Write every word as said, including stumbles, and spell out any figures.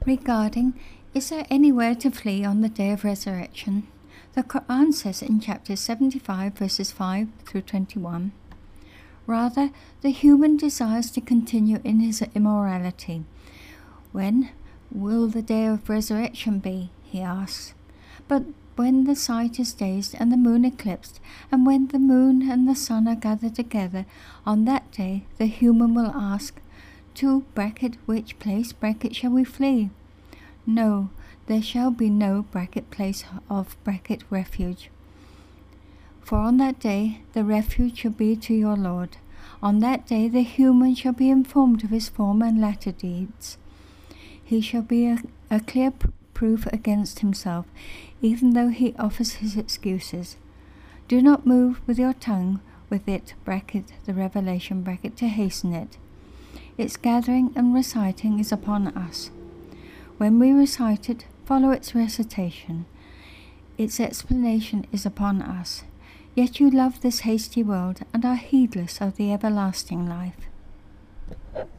Regarding, is there anywhere to flee on the day of resurrection? The Quran says in chapter seventy-five, verses five through twenty-one, rather, the human desires to continue in his immorality. When will the day of resurrection be? He asks. But when the sight is dazed and the moon eclipsed, and when the moon and the sun are gathered together, on that day the human will ask, to bracket which place bracket shall we flee? No, there shall be no bracket place of bracket refuge. For on that day the refuge shall be to your Lord. On that day the human shall be informed of his former and latter deeds. He shall be a, a clear pr- proof against himself, even though he offers his excuses. Do not move with your tongue with it, bracket the revelation, bracket to hasten it. Its gathering and reciting is upon us. When we recite it, follow its recitation. Its explanation is upon us. Yet you love this hasty world and are heedless of the everlasting life.